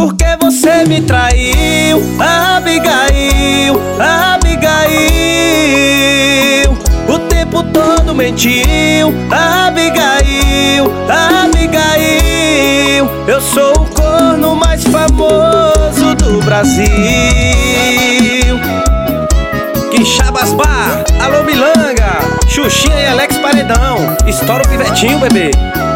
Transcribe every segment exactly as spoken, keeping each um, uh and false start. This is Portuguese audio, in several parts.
Porque você me traiu, Abigail, Abigail. O tempo todo mentiu, Abigail, Abigail. Eu sou o corno mais famoso do Brasil. Quixabas Bar, alô Milanga, Xuxinha e Alex Paredão. Estoura o pivetinho, bebê.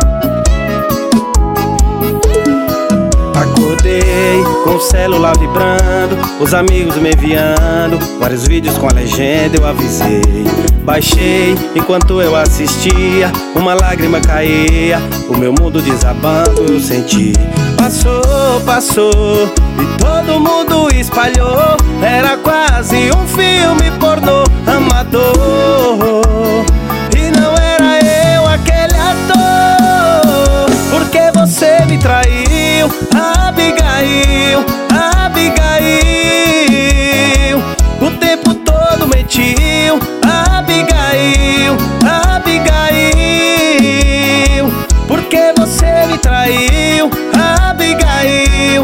Acordei com o celular vibrando, os amigos me enviando vários vídeos com a legenda, eu avisei. Baixei enquanto eu assistia, uma lágrima caía, o meu mundo desabando eu senti. Passou, passou e todo mundo espalhou, era quase um filme pornô amador. E não era eu aquele ator, porque você me traiu, Abigail, Abigail. O tempo todo mentiu, Abigail, Abigail. Porque você me traiu, Abigail,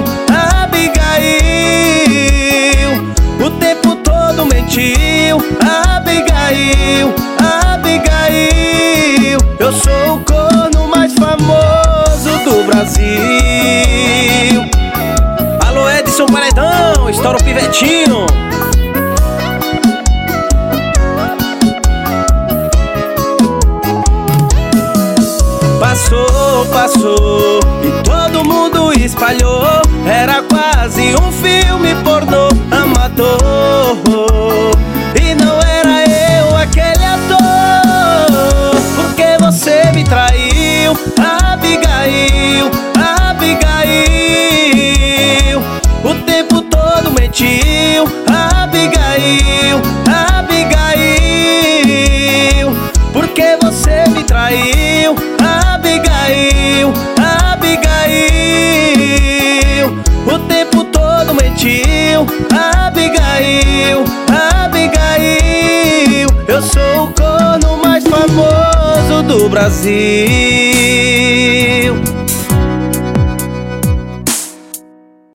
Abigail. O tempo todo mentiu, Abigail, Abigail. Eu sou o corno mais famoso do Brasil. Alô Edson Paredão, estoura o pivetinho. Passou, passou e todo mundo espalhou, era quase um filme pornô amador. E não era eu aquele ator, porque você me traiu, Abigail, Abigail. O tempo todo mentiu, Abigail, Abigail. Porque você me traiu, Abigail, Abigail. O tempo todo mentiu, Abigail, Abigail. Eu sou o corno mais famoso do Brasil.